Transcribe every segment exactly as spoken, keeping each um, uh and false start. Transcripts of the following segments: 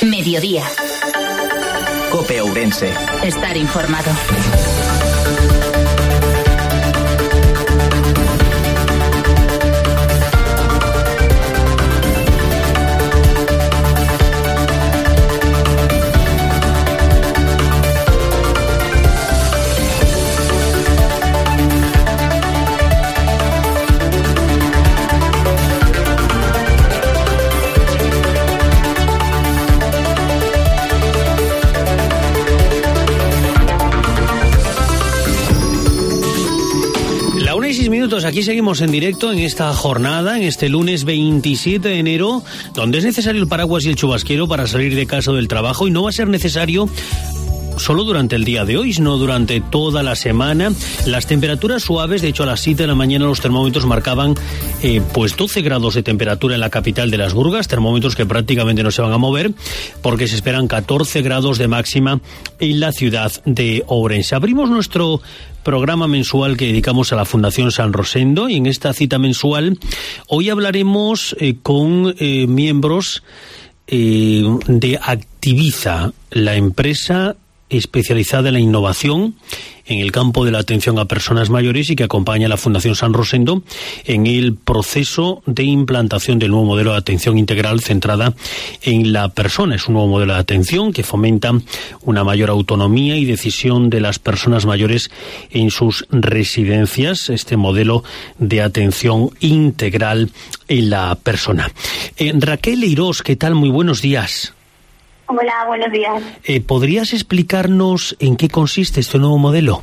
Mediodía. COPE Ourense. Estar informado. Minutos, aquí seguimos en directo en esta jornada, en este lunes veintisiete de enero, donde es necesario el paraguas y el chubasquero para salir de casa o del trabajo, y no va a ser necesario solo durante el día de hoy, sino durante toda la semana. Las temperaturas suaves, de hecho a las siete de la mañana los termómetros marcaban eh, pues doce grados de temperatura en la capital de Las Burgas, termómetros que prácticamente no se van a mover porque se esperan catorce grados de máxima en la ciudad de Ourense. Abrimos nuestro programa mensual que dedicamos a la Fundación San Rosendo, y en esta cita mensual hoy hablaremos eh, con eh, miembros eh, de Activiza, la empresa especializada en la innovación en el campo de la atención a personas mayores y que acompaña a la Fundación San Rosendo en el proceso de implantación del nuevo modelo de atención integral centrada en la persona. Es un nuevo modelo de atención que fomenta una mayor autonomía y decisión de las personas mayores en sus residencias, este modelo de atención integral en la persona. Eh, Raquel Eirós, ¿qué tal? Muy buenos días. Hola, buenos días. Eh, ¿Podrías explicarnos en qué consiste este nuevo modelo?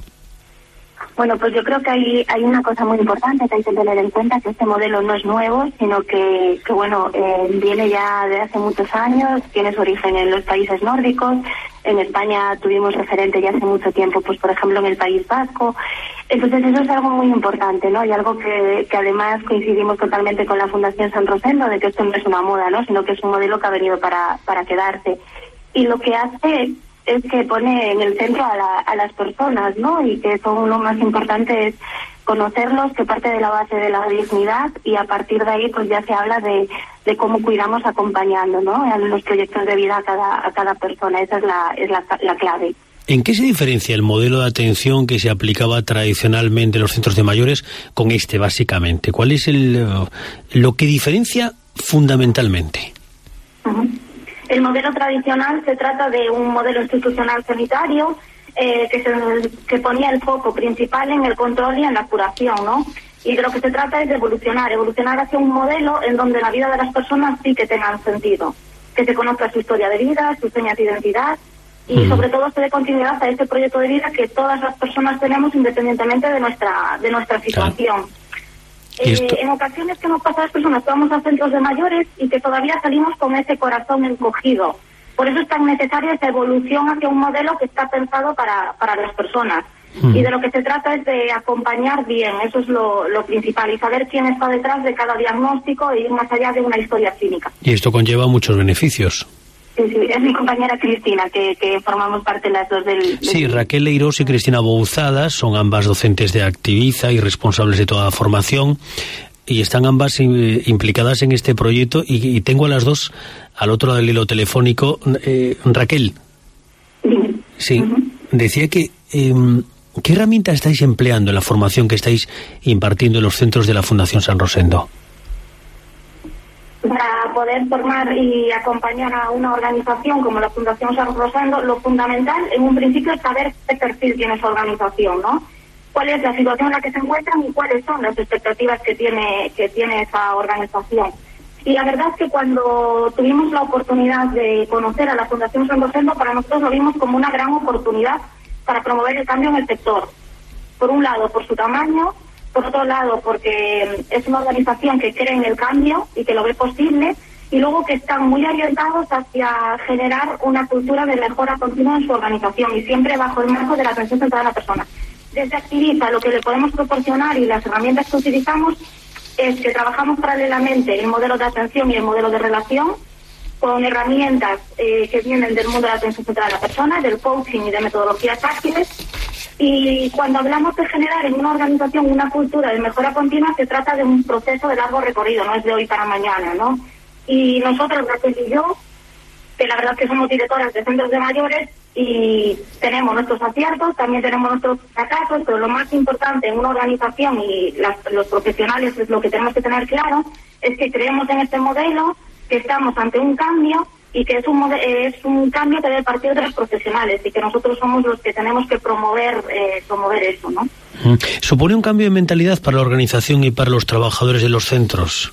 Bueno, pues yo creo que hay, hay una cosa muy importante que hay que tener en cuenta, que este modelo no es nuevo, sino que, que bueno, eh, viene ya de hace muchos años, tiene su origen en los países nórdicos. En España tuvimos referente ya hace mucho tiempo, pues por ejemplo en el País Vasco. Entonces eso es algo muy importante, ¿no? Y algo que, que además coincidimos totalmente con la Fundación San Rosendo, de que esto no es una moda, ¿no? Sino que es un modelo que ha venido para, para quedarse. Y lo que hace es que pone en el centro a, la, a las personas, ¿no? Y que eso lo más importante es conocerlos, que parte de la base de la dignidad, y a partir de ahí pues ya se habla de, de cómo cuidamos acompañando, ¿no? En los proyectos de vida a cada, a cada persona. Esa es la, es la, la clave. ¿En qué se diferencia el modelo de atención que se aplicaba tradicionalmente en los centros de mayores con este, básicamente? ¿Cuál es el lo que diferencia fundamentalmente? Uh-huh. El modelo tradicional se trata de un modelo institucional sanitario eh, que, se, que ponía el foco principal en el control y en la curación, ¿no? Y de lo que se trata es de evolucionar, evolucionar hacia un modelo en donde la vida de las personas sí que tenga sentido, que se conozca su historia de vida, sus señas de identidad, y mm. sobre todo se dé continuidad a este proyecto de vida que todas las personas tenemos independientemente de nuestra de nuestra situación. Claro. Eh, en ocasiones que nos pasa a las personas que vamos a centros de mayores y que todavía salimos con ese corazón encogido. Por eso es tan necesaria esa evolución hacia un modelo que está pensado para, para las personas. Mm. Y de lo que se trata es de acompañar bien, eso es lo, lo principal, y saber quién está detrás de cada diagnóstico e ir más allá de una historia clínica. Y esto conlleva muchos beneficios. Sí, sí, es mi compañera Cristina, que, que formamos parte las dos del... del... Sí, Raquel Eirós y Cristina Bouzadas son ambas docentes de Activiza y responsables de toda la formación, y están ambas eh, implicadas en este proyecto, y, y tengo a las dos al otro lado del hilo telefónico. Eh, Raquel. Dime. Sí, uh-huh. Decía que... Eh, ¿qué herramientas estáis empleando en la formación que estáis impartiendo en los centros de la Fundación San Rosendo? Para poder formar y acompañar a una organización como la Fundación San Rosendo, lo fundamental en un principio es saber qué perfil tiene esa organización, ¿no? Cuál es la situación en la que se encuentran y cuáles son las expectativas que tiene que tiene esa organización. Y la verdad es que cuando tuvimos la oportunidad de conocer a la Fundación San Rosendo, para nosotros lo vimos como una gran oportunidad para promover el cambio en el sector. Por un lado, por su tamaño; por otro lado, porque es una organización que cree en el cambio y que lo ve posible, y luego que están muy orientados hacia generar una cultura de mejora continua en su organización, y siempre bajo el marco de la atención centrada en la persona. Desde Activiza lo que le podemos proporcionar y las herramientas que utilizamos es que trabajamos paralelamente el modelo de atención y el modelo de relación, con herramientas eh, que vienen del mundo de la atención centrada en la persona, del coaching y de metodologías ágiles. Y cuando hablamos de generar en una organización una cultura de mejora continua, se trata de un proceso de largo recorrido, no es de hoy para mañana, ¿no? Y nosotros, Raquel y yo, que la verdad es que somos directoras de centros de mayores y tenemos nuestros aciertos, también tenemos nuestros fracasos, pero lo más importante en una organización y las, los profesionales es lo que tenemos que tener claro, es que creemos en este modelo, que estamos ante un cambio y que es un es un cambio que debe partir de los profesionales y que nosotros somos los que tenemos que promover eh, promover eso, ¿no? ¿Supone un cambio de mentalidad para la organización y para los trabajadores de los centros?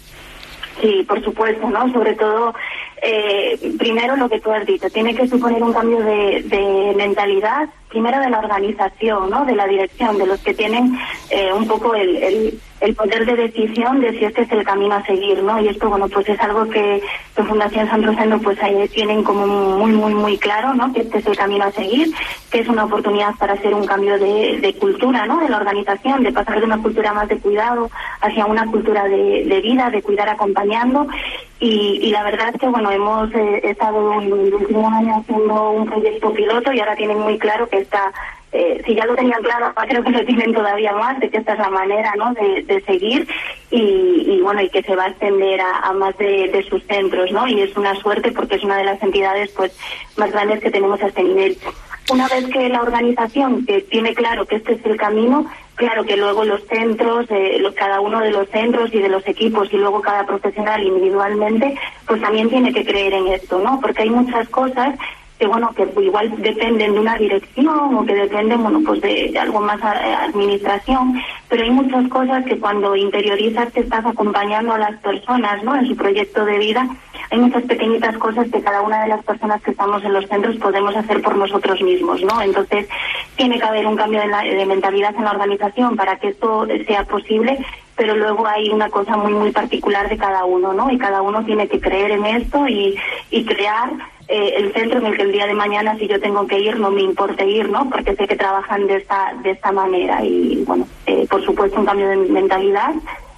Sí, por supuesto, ¿no? Sobre todo, eh, primero lo que tú has dicho, tiene que suponer un cambio de, de mentalidad, primero de la organización, ¿no? De la dirección, de los que tienen eh, un poco el, el, el poder de decisión de si este es el camino a seguir, ¿no? Y esto, bueno, pues es algo que en Fundación San Rosendo pues ahí tienen como muy, muy, muy claro, ¿no? Que este es el camino a seguir, que es una oportunidad para hacer un cambio de, de cultura, ¿no? De la organización, de pasar de una cultura más de cuidado hacia una cultura de, de vida, de cuidar acompañando. Y, y la verdad es que, bueno, hemos eh, estado en el último año haciendo un proyecto piloto y ahora tienen muy claro que está, eh, si ya lo tenían claro, creo que lo tienen todavía más, de que esta es la manera, ¿no? De, de seguir y, y, bueno, y que se va a extender a, a más de, de sus centros, ¿no? Y es una suerte porque es una de las entidades, pues, más grandes que tenemos a este nivel. Una vez que la organización que tiene claro que este es el camino, claro que luego los centros, eh, los, cada uno de los centros y de los equipos y luego cada profesional individualmente, pues también tiene que creer en esto, ¿no? Porque hay muchas cosas que, bueno, que igual dependen de una dirección o que dependen, bueno, pues de, de algo más a, administración, pero hay muchas cosas que cuando interiorizas que estás acompañando a las personas, ¿no? En su proyecto de vida, hay muchas pequeñitas cosas que cada una de las personas que estamos en los centros podemos hacer por nosotros mismos, ¿no? Entonces, tiene que haber un cambio de, la, de mentalidad en la organización para que esto sea posible, pero luego hay una cosa muy, muy particular de cada uno, ¿no? Y cada uno tiene que creer en esto y, y crear eh, el centro en el que el día de mañana, si yo tengo que ir, no me importe ir, ¿no? Porque sé que trabajan de esta, de esta manera y, bueno, eh, por supuesto, un cambio de mentalidad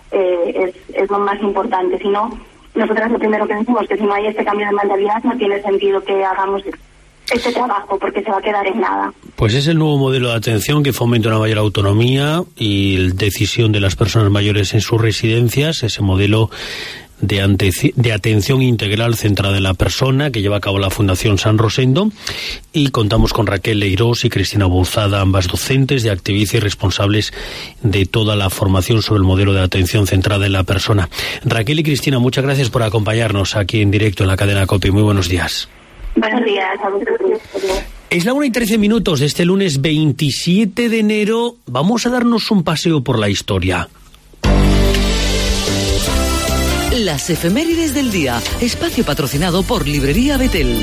eh, es, es lo más importante. Si no, nosotras lo primero que decimos es que si no hay este cambio de mentalidad no tiene sentido que hagamos este trabajo porque se va a quedar en nada. Pues es el nuevo modelo de atención que fomenta una mayor autonomía y decisión de las personas mayores en sus residencias, ese modelo de, ante, de atención integral centrada en la persona que lleva a cabo la Fundación San Rosendo, y contamos con Raquel Leirós y Cristina Bouzada, ambas docentes de Activiza y responsables de toda la formación sobre el modelo de atención centrada en la persona. Raquel y Cristina, muchas gracias por acompañarnos aquí en directo en la cadena COPE. Muy buenos días. Buenos días a vosotros. Es la una y trece minutos de este lunes veintisiete de enero. Vamos a darnos un paseo por la historia. Las efemérides del día, espacio patrocinado por Librería Betel.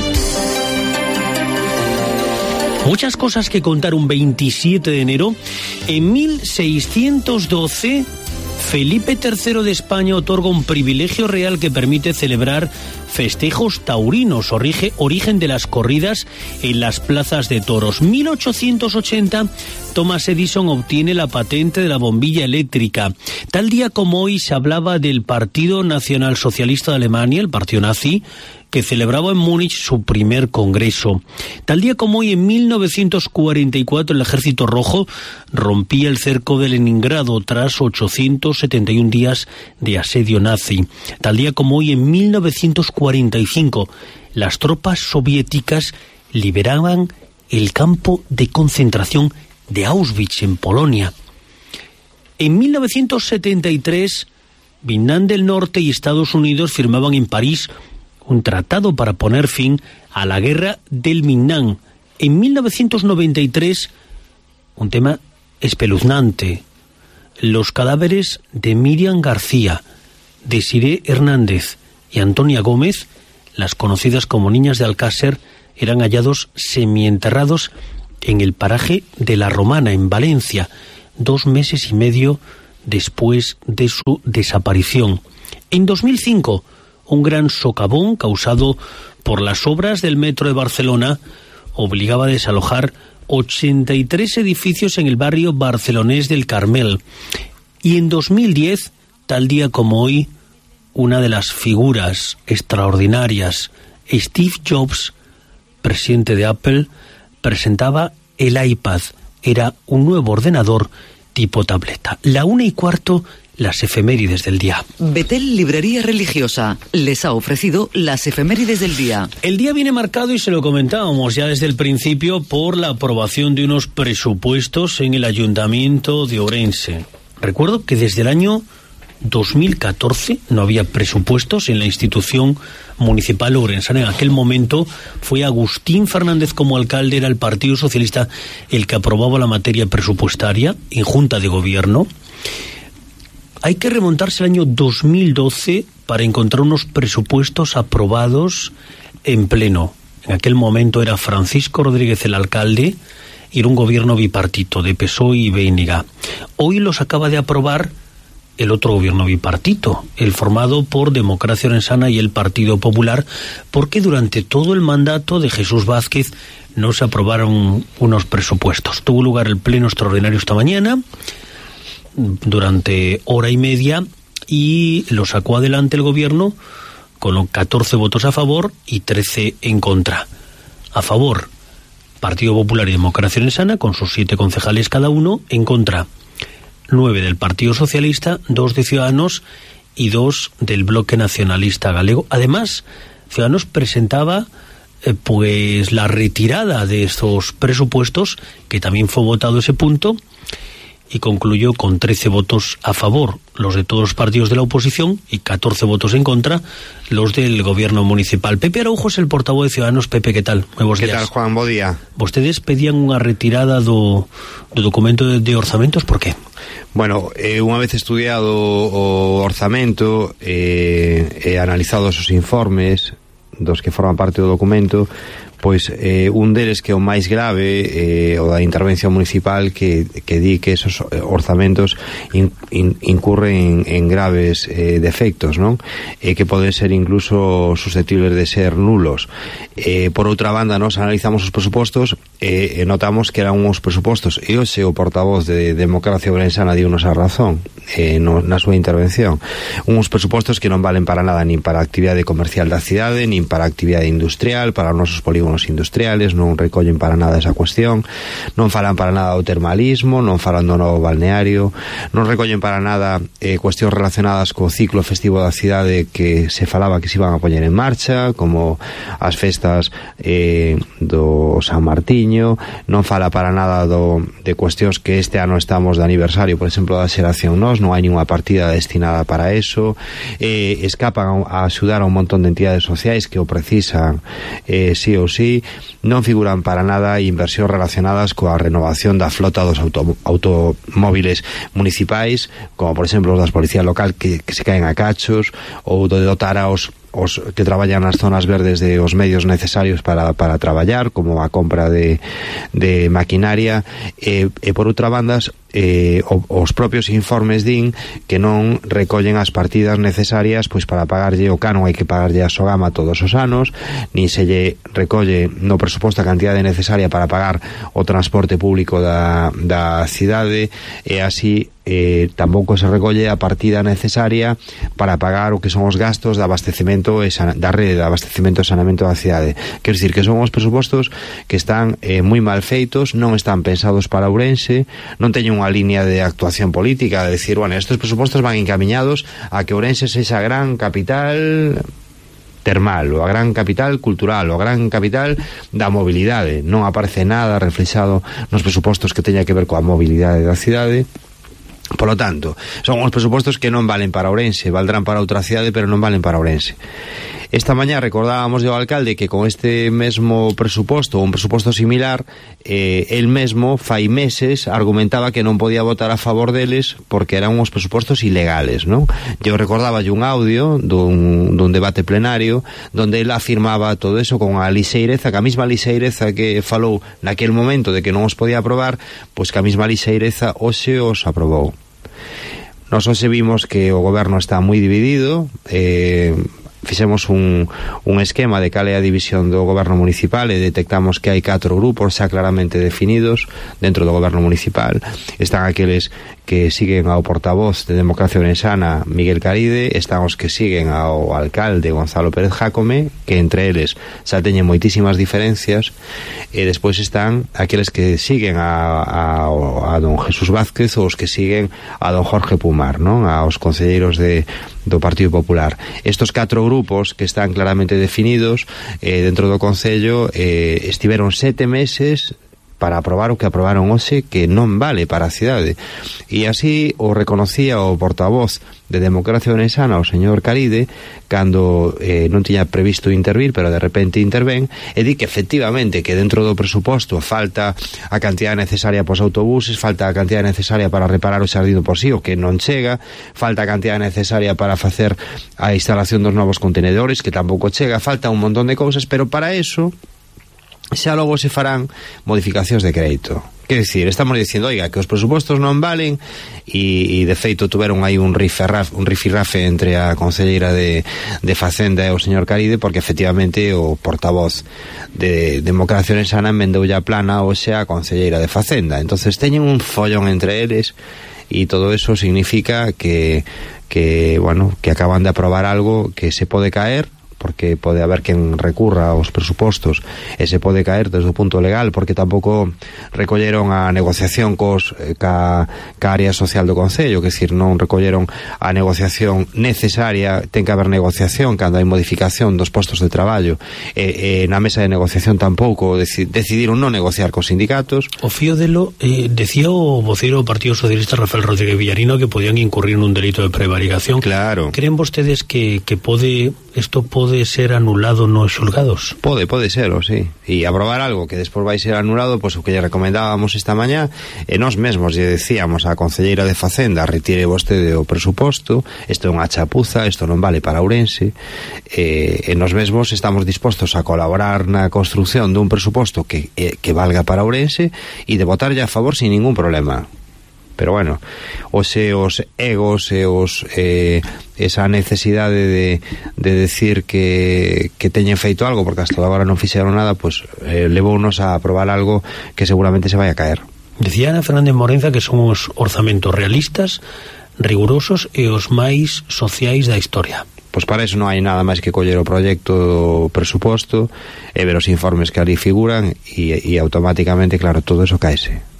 Muchas cosas que contar un veintisiete de enero. En mil seiscientos doce, Felipe tercero de España otorga un privilegio real que permite celebrar festejos taurinos, orige, origen de las corridas en las plazas de toros. mil ochocientos ochenta, Thomas Edison obtiene la patente de la bombilla eléctrica. Tal día como hoy se hablaba del Partido Nacional Socialista de Alemania, el partido nazi, que celebraba en Múnich su primer congreso. Tal día como hoy, en mil novecientos cuarenta y cuatro, el Ejército Rojo rompía el cerco de Leningrado tras ochocientos setenta y un días de asedio nazi. Tal día como hoy, en mil novecientos cuarenta y cinco, las tropas soviéticas liberaban el campo de concentración de Auschwitz, en Polonia. En mil novecientos setenta y tres, Vietnam del Norte y Estados Unidos firmaban en París un tratado para poner fin a la guerra del Vietnam. En mil novecientos noventa y tres, un tema espeluznante: los cadáveres de Miriam García, Desiré Hernández y Antonia Gómez, las conocidas como Niñas de Alcácer, eran hallados semienterrados en el paraje de La Romana, en Valencia, dos meses y medio después de su desaparición. En dos mil cinco, un gran socavón causado por las obras del metro de Barcelona obligaba a desalojar ochenta y tres edificios en el barrio barcelonés del Carmel. Y en dos mil diez, tal día como hoy, una de las figuras extraordinarias, Steve Jobs, presidente de Apple, presentaba el iPad. Era un nuevo ordenador tipo tableta. La una y cuarto las efemérides del día. Betel Librería Religiosa les ha ofrecido las efemérides del día. El día viene marcado, y se lo comentábamos ya desde el principio, por la aprobación de unos presupuestos en el Ayuntamiento de Ourense. Recuerdo que desde el año dos mil catorce no había presupuestos en la institución municipal ourensana. En aquel momento fue Agustín Fernández como alcalde, era el Partido Socialista el que aprobaba la materia presupuestaria en Junta de Gobierno. Hay que remontarse al año dos mil doce para encontrar unos presupuestos aprobados en pleno. En aquel momento era Francisco Rodríguez el alcalde y era un gobierno bipartito de P S O E y B N G. Hoy los acaba de aprobar el otro gobierno bipartito, el formado por Democracia Orensana y el Partido Popular, porque durante todo el mandato de Jesús Vázquez no se aprobaron unos presupuestos. Tuvo lugar el pleno extraordinario esta mañana, durante hora y media, y lo sacó adelante el gobierno con catorce votos a favor y trece en contra. A favor, Partido Popular y Democracia Orensana, con sus siete concejales cada uno. En contra, nueve del Partido Socialista, dos de Ciudadanos y dos del Bloque Nacionalista Galego. Además, Ciudadanos presentaba eh, pues la retirada de estos presupuestos, que también fue votado ese punto, y concluyó con trece votos a favor, los de todos los partidos de la oposición, y catorce votos en contra, los del gobierno municipal. Pepe Araujo es el portavoz de Ciudadanos. Pepe, ¿qué tal? Muy buenos días. ¿Qué tal, Juan? Bo día. Vostedes pedían unha retirada do, do documento de, de orzamentos, por qué? Bueno, eh, unha vez estudiado o orzamento e eh, eh, analizado os informes dos que forman parte do documento, pois eh, un deles, que é o máis grave, eh, o da intervención municipal, que, que di que esos orzamentos in, in, incurren en, en graves eh, defectos, non? E que poden ser incluso susceptibles de ser nulos. Eh, por outra banda, nos analizamos os presupostos e eh, notamos que eran uns presupostos, e hoxe o portavoz de Democracia Orensana diunos a razón eh, no, na súa intervención, uns presupostos que non valen para nada, nin para a actividade comercial da cidade, nin para a actividade industrial, para os nosos polígonos industriales, non recollen para nada esa cuestión, non falan para nada do termalismo, non falan do novo balneario, non recollen para nada eh, cuestións relacionadas co ciclo festivo da cidade que se falaba que se iban a poñer en marcha, como as festas eh, do San Martiño. Non fala para nada do, de cuestións que este ano estamos de aniversario, por exemplo, da xeración Nós, non hai ninguna partida destinada para eso. Eh, escapan a axudar a un montón de entidades sociais que o precisan eh, sí ou sí. Non figuran para nada inversións relacionadas coa renovación da flota dos auto, automóviles municipais, como por exemplo os das policía local que, que se caen a cachos, ou de dotar aos os que traballan nas zonas verdes de os medios necesarios para, para traballar, como a compra de, de maquinaria. E, e por outra banda, eh, os propios informes din que non recollen as partidas necesarias pois para pagarlle o canon. Hai que pagarlle a Sogama todos os anos, nin se lle recolle no presuposto a cantidade necesaria para pagar o transporte público da, da cidade, e así Eh, tampouco se recolle a partida necesaria para pagar o que son os gastos de abastecemento e sana, da rede de abastecemento e saneamento da cidade. Quer dicir que son os presupostos que están eh, moi mal feitos, non están pensados para Ourense, non teñen unha línea de actuación política, de decir, bueno, estes presupostos van encaminhados a que Ourense sexa a gran capital termal, ou a gran capital cultural, ou a gran capital da mobilidade. Non aparece nada reflexado nos presupostos que teña que ver coa mobilidade da cidade. Por lo tanto, son uns presupostos que non valen para Ourense, valdrán para outra cidade, pero non valen para Ourense. Esta mañá recordábamos ao alcalde que con este mesmo presuposto, ou un presuposto similar, eh, el mesmo, fai meses, argumentaba que non podía votar a favor deles porque eran uns presupostos ilegales, non? Eu recordaba un audio dun, dun debate plenario donde ele afirmaba todo eso con a lixeireza, que a mesma lixeireza que falou naquel momento de que non os podía aprobar, pois que a mesma lixeireza hoxe os aprobou. Nos hoxe vimos que o goberno está moi dividido, eh, fixemos un, un esquema de cal é a división do goberno municipal e detectamos que hai catro grupos xa claramente definidos dentro do goberno municipal. Están aqueles que siguen ao portavoz de Democracia Ourensana, Miguel Caride, están os que siguen ao alcalde Gonzalo Pérez Jácome, que entre eles xa teñen moitísimas diferencias, e despois están aqueles que siguen a, a, a don Jesús Vázquez ou os que siguen a don Jorge Pumar, non? Aos concelleiros de, do Partido Popular. Estos catro grupos que están claramente definidos eh, dentro do Concello eh, estiveron sete meses para aprobar o que aprobaron hoxe, que non vale para a cidade. E así o reconocía o portavoz de Democracia Ourensana, o señor Caride, cando eh, non tiña previsto intervir, pero de repente intervén, e di que efectivamente que dentro do presuposto falta a cantidad necesaria pos autobuses, falta a cantidad necesaria para reparar o xardín do Posío, que non chega, falta a cantidad necesaria para facer a instalación dos novos contenedores, que tampouco chega, falta un montón de cousas, pero para eso xa logo se farán modificacións de crédito. Quer dicir, estamos dicindo, oiga, que os presupostos non valen, e, e de feito tuveron aí un rifirrafe, un rifirrafe entre a concelleira de, de Facenda e o señor Caride, porque efectivamente o portavoz de Democracia Ourensana mendoulle a plana hoxe a concelleira de Facenda. Entonces teñen un follón entre eles, e todo eso significa que, que, bueno, que acaban de aprobar algo que se pode caer, porque pode haber quen recurra aos presupostos e se pode caer desde o punto legal, porque tampouco recolleron a negociación cos, ca, ca área social do Concello, que decir, non recolleron a negociación necesaria. Ten que haber negociación cando hai modificación dos postos de traballo, e, e na mesa de negociación tampouco deci, decidiron non negociar cos sindicatos. O fío delo, eh, decía o voceiro do Partido Socialista Rafael Rodríguez Villarino que podían incurrir nun delito de prevaricación. Claro. Creen vostedes que, que pode isto pode ser anulado nos xulgados? Pode, pode ser, o sí. E aprobar algo que despois vai ser anulado, pois o que lle recomendábamos esta mañá, e nós mesmos lle decíamos á concelleira de Facenda, retire vostede o presuposto, isto é unha chapuza, isto non vale para Ourense, e, e nós mesmos estamos dispostos a colaborar na construción dun presuposto que, e, que valga para Ourense, e de votarlle a favor sin ningún problema. Pero bueno, hoxe os egos e os eh, esa necesidade de, de decir que, que teñen feito algo, porque hasta agora non fixeron nada, pues eh, levounos a aprobar algo que seguramente se vai a caer. Decía Ana Fernández Morenza que son os orzamentos realistas, rigurosos e os máis sociais da historia. Pois para eso non hai nada máis que coller o proxecto do presuposto e ver os informes que ali figuran, e, e automáticamente, claro, todo eso caese.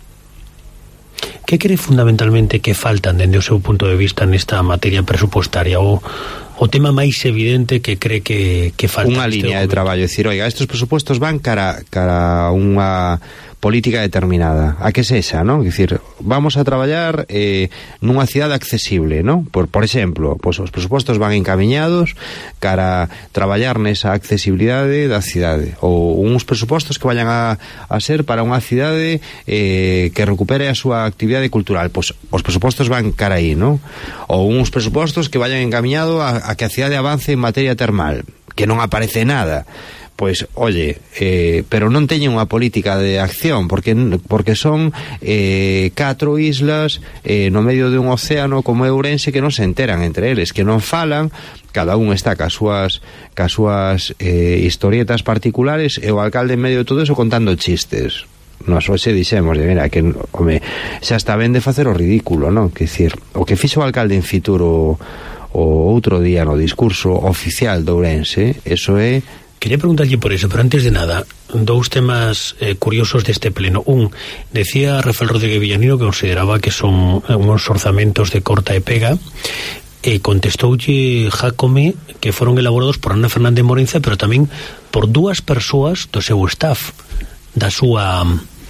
Que cree fundamentalmente que faltan dende o seu punto de vista nesta materia presupostaria, o, o tema máis evidente que cree que, que falta? Unha liña de traballo, é dicir, oiga, estes presupostos van cara, cara unha política determinada, a que sexa, non? É dicir, vamos a traballar eh, nunha cidade accesible, non? Por, por exemplo, pois os presupostos van encamiñados cara traballar nesa accesibilidade da cidade, ou uns presupostos que vayan a, a ser para unha cidade eh, que recupere a súa actividade cultural, pois os presupostos van cara aí, non? Ou uns presupostos que vayan encamiñados a, a que a cidade avance en materia termal, que non aparece nada. Pois, oye, eh, pero non teñen unha política de acción, porque porque son eh, catro islas eh, no medio de un océano como Ourense, que non se enteran entre eles, que non falan, cada un está cas súas, cas súas eh, historietas particulares, e o alcalde en medio de todo eso contando chistes. Nos hoxe dixemos, mira, que home, xa está ben de facer o ridículo, non? Que dicir, o que fixo o alcalde en Fitur o, o outro día no discurso oficial de Ourense, eso é... Quería preguntarlle por eso, pero antes de nada, dous temas eh, curiosos deste pleno. Un, decía Rafael Rodríguez Villarino que consideraba que son uns orzamentos de corta e pega, e contestoulle Jácome que foron elaborados por Ana Fernández Morenza, pero tamén por dúas persoas do seu staff, da súa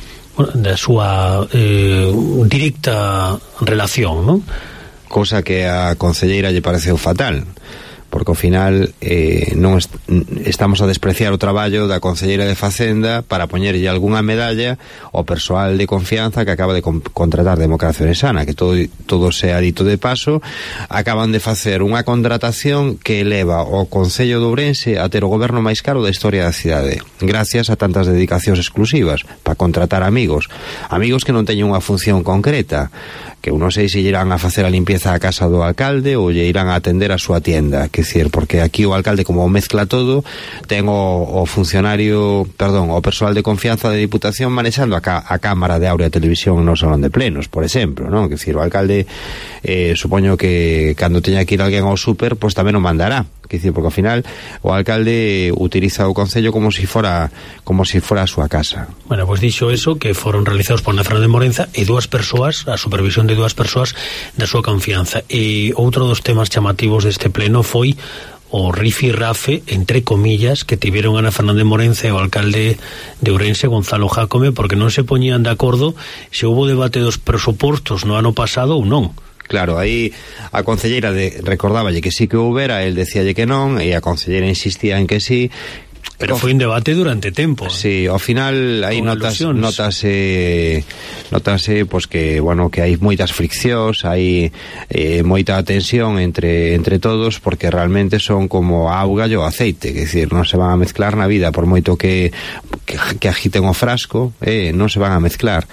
da súa eh, directa relación, non? Cosa que a concelleira lle pareceu fatal, porque ao final eh, non est estamos a despreciar o traballo da concelleira de Facenda para poñerlle algunha medalla ao persoal de confianza que acaba de con contratar Democracia Ourensana, que todo, todo sea dito de paso, acaban de facer unha contratación que eleva o Concello de Ourense a ter o goberno máis caro da historia da cidade, gracias a tantas dedicacións exclusivas para contratar amigos, amigos que non teñen unha función concreta, que non sei se irán a facer a limpieza a casa do alcalde ou lle irán a atender a súa tienda, que que decir, porque aquí o alcalde como mezcla todo, ten o, o funcionario, perdón, o persoal de confianza de Diputación manexando a, ca, a cámara de Aurea Televisión no salón de plenos, por exemplo, non? Que decir, o alcalde eh, supoño que cando teña que ir alguén ao súper, pois pues, tamén o mandará, que decir, porque ao final o alcalde utiliza o concello como si fora como si fora a súa casa. Bueno, pois pues dixo eso, que foron realizados por Ana Fernández Morenza e dúas persoas, a supervisión de dúas persoas da súa confianza. E outro dos temas chamativos deste pleno foi o rifirrafe, entre comillas, que tiveron Ana Fernández Morenza e o alcalde de Ourense, Gonzalo Jácome, porque non se poñían de acordo se houbo debate dos presupostos no ano pasado ou non. Claro, aí a concelleira de, recordáballe que sí que houbera, el decíalle que non, e a concelleira insistía en que sí. Pero foi un debate durante tempo. Sí, ao final aí notas, notase notase pois que, bueno, que hai moitas friccións, hai eh, moita tensión entre entre todos, porque realmente son como a auga e o aceite, que decir, non se van a mezclar na vida, por moito que que, que agiten o frasco, eh, non se van a mezclar.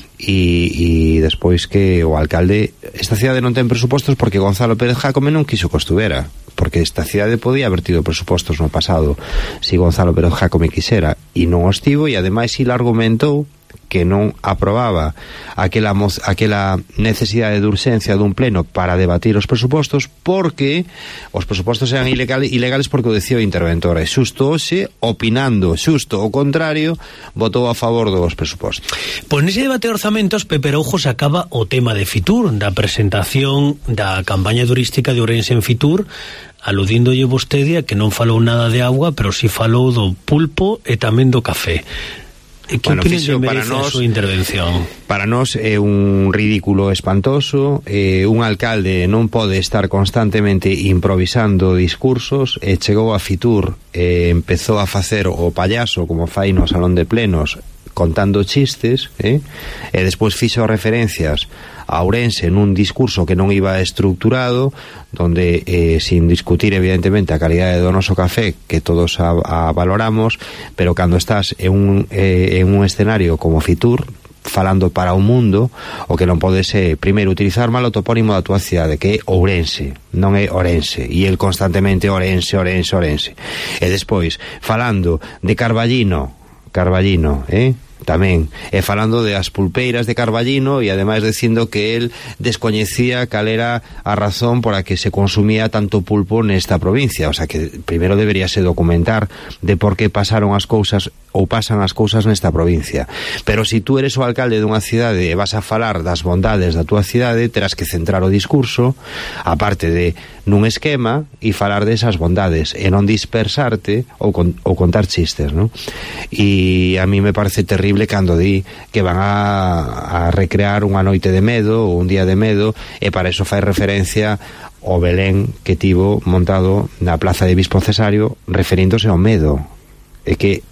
E, e despois que o alcalde, esta cidade non ten presupostos porque Gonzalo Pérez Jácome non quiso que estuvera, porque esta cidade podía haber tido presupostos no pasado si Gonzalo Pérez Jácome quisera, e non os tivo, e ademais il argumentou que non aprobaba aquela, aquela necesidade de urxencia dun pleno para debatir os presupostos, porque os presupostos eran ilegales, ilegales porque o decía o interventor, e xusto hoxe, opinando xusto o contrario, votou a favor dos presupostos. Pois nese debate de orzamentos, Pepe Araujo sacaba o tema de Fitur, da presentación da campaña turística de Ourense en Fitur, aludíndolle vostede a que non falou nada de agua, pero si falou do pulpo e tamén do café. Que bueno, opinión merece a súa intervención? Para nós é un ridículo espantoso. eh, un alcalde non pode estar constantemente improvisando discursos, e chegou a Fitur e empezou a facer o payaso como fai no salón de plenos, contando chistes, eh? e despois fixo referencias a Ourense nun discurso que non iba estructurado, donde eh, sin discutir evidentemente a calidade do noso café, que todos a, a valoramos, pero cando estás en un, eh, en un escenario como Fitur, falando para o mundo, o que non pode ser, primeiro, utilizar mal o topónimo da túa cidade, que é Ourense, non é Orense, e el constantemente Orense, Orense, Orense, e despois falando de Carballino, Carballino, eh? tamén, e falando de as pulpeiras de Carballino, e ademais dicindo que el descoñecía cal era a razón por a que se consumía tanto pulpo nesta provincia. O sea que primeiro deberíase documentar de por que pasaron as cousas ou pasan as cousas nesta provincia. Pero se si tú eres o alcalde dunha cidade e vas a falar das bondades da túa cidade, terás que centrar o discurso aparte de nun esquema e falar desas bondades, e non dispersarte ou, con, ou contar chistes, ¿no? E a mí me parece terrible cando di que van a, a recrear unha noite de medo ou un día de medo, e para eso fai referencia ao Belén que tivo montado na plaza de Bispo Cesario, referíndose ao medo. É que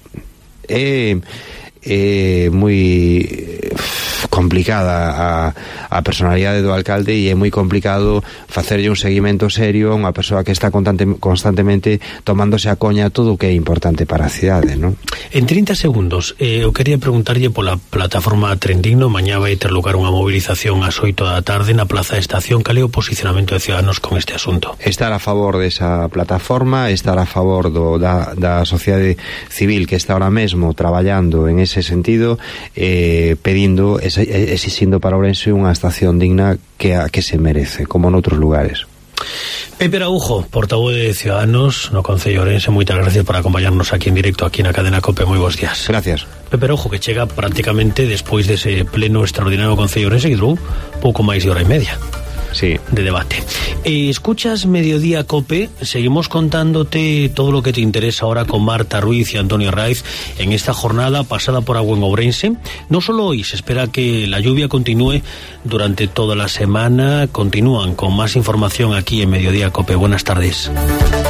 é, é moi complicada a, a personalidade do alcalde, e é moi complicado facerlle un seguimento serio a unha persoa que está constante, constantemente tomándose a coña todo o que é importante para a cidade, non? En trinta segundos, eh, eu quería preguntarlle pola plataforma Trendigno. Mañá vai ter lugar unha movilización ás oito da tarde na Plaza de Estación. Cal é o posicionamento de Ciudadanos con este asunto? Estar a favor desa plataforma, estar a favor do, da, da sociedade civil que está ahora mesmo traballando en ese sentido, eh, pedindo esa exixindo para Ourense unha estación digna que a que se merece, como noutros lugares. Pepe Araujo, portavoz de Ciudadanos no Concello Ourense, moitas gracias por acompañarnos aquí en directo, aquí na cadena COPE. Moi bons días. Gracias. Pepe Araujo, que chega prácticamente despois dese pleno extraordinario do Concello Ourense, que durou pouco máis de hora e media. Sí. De debate. Eh, escuchas Mediodía Cope, seguimos contándote todo lo que te interesa ahora con Marta Ruiz y Antonio Raiz en esta jornada pasada por agua en Ourense. No solo hoy, se espera que la lluvia continúe durante toda la semana. Continúan con más información aquí en Mediodía Cope. Buenas tardes.